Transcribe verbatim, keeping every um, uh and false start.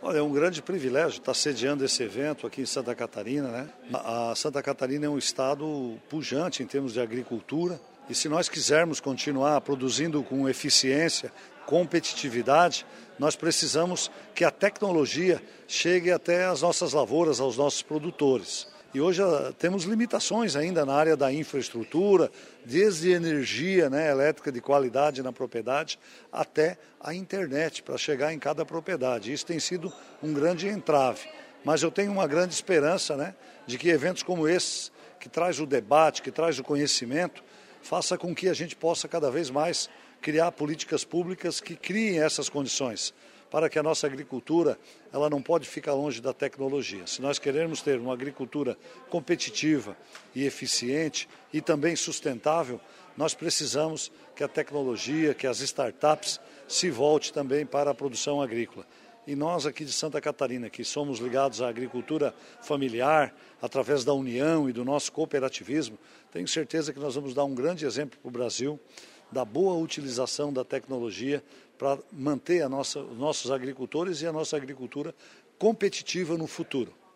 Olha, é um grande privilégio estar sediando esse evento aqui em Santa Catarina, né? A Santa Catarina é um estado pujante em termos de agricultura e se nós quisermos continuar produzindo com eficiência, competitividade, nós precisamos que a tecnologia chegue até as nossas lavouras, aos nossos produtores. E hoje temos limitações ainda na área da infraestrutura, desde energia, né, elétrica de qualidade na propriedade, até a internet para chegar em cada propriedade. Isso tem sido um grande entrave. Mas eu tenho uma grande esperança, né, de que eventos como esses, que traz o debate, que traz o conhecimento, faça com que a gente possa cada vez mais criar políticas públicas que criem essas condições para que a nossa agricultura ela não pode ficar longe da tecnologia. Se nós queremos ter uma agricultura competitiva e eficiente e também sustentável, nós precisamos que a tecnologia, que as startups se volte também para a produção agrícola. E nós aqui de Santa Catarina, que somos ligados à agricultura familiar, através da união e do nosso cooperativismo, tenho certeza que nós vamos dar um grande exemplo para o Brasil da boa utilização da tecnologia para manter a nossa, os nossos agricultores e a nossa agricultura competitiva no futuro.